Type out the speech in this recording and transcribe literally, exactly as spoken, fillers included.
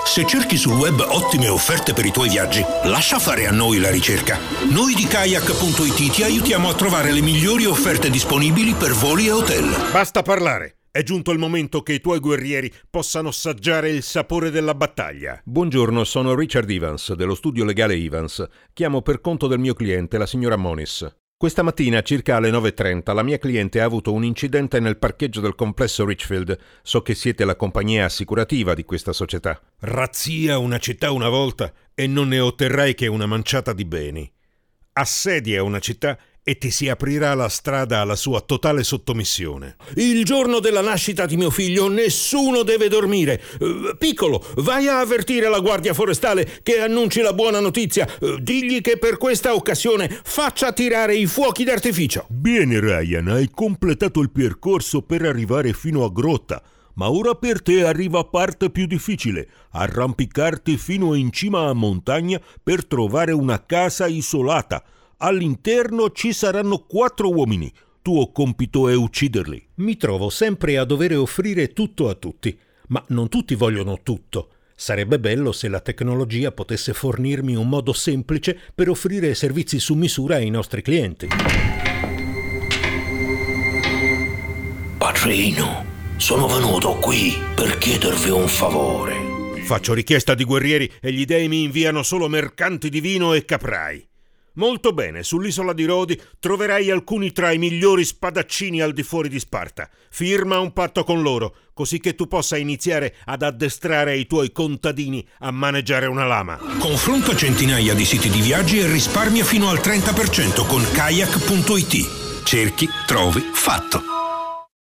Se cerchi sul web ottime offerte per i tuoi viaggi, lascia fare a noi la ricerca. Noi di kayak punto it ti aiutiamo a trovare le migliori offerte disponibili per voli e hotel. Basta parlare! È giunto il momento che i tuoi guerrieri possano assaggiare il sapore della battaglia. Buongiorno, sono Richard Evans, dello studio legale Evans. Chiamo per conto del mio cliente, la signora Moniz. Questa mattina, circa alle nove e trenta, la mia cliente ha avuto un incidente nel parcheggio del complesso Richfield. So che siete la compagnia assicurativa di questa società. Razzia una città una volta e non ne otterrai che una manciata di beni. Assedia una città e ti si aprirà la strada alla sua totale sottomissione. Il giorno della nascita di mio figlio nessuno deve dormire. Uh, piccolo, vai a avvertire la guardia forestale che annunci la buona notizia. Uh, digli che per questa occasione faccia tirare i fuochi d'artificio. Bene, Ryan, hai completato il percorso per arrivare fino a Grotta. Ma ora per te arriva parte più difficile, arrampicarti fino in cima a montagna per trovare una casa isolata. All'interno ci saranno quattro uomini. Tuo compito è ucciderli. Mi trovo sempre a dover offrire tutto a tutti, ma non tutti vogliono tutto. Sarebbe bello se la tecnologia potesse fornirmi un modo semplice per offrire servizi su misura ai nostri clienti. Padrino, sono venuto qui per chiedervi un favore. Faccio richiesta di guerrieri e gli dei mi inviano solo mercanti di vino e caprai. Molto bene, sull'isola di Rodi troverai alcuni tra i migliori spadaccini al di fuori di Sparta. Firma un patto con loro, così che tu possa iniziare ad addestrare i tuoi contadini a maneggiare una lama. Confronta centinaia di siti di viaggi e risparmia fino al trenta per cento con kayak punto it. Cerchi, trovi, fatto.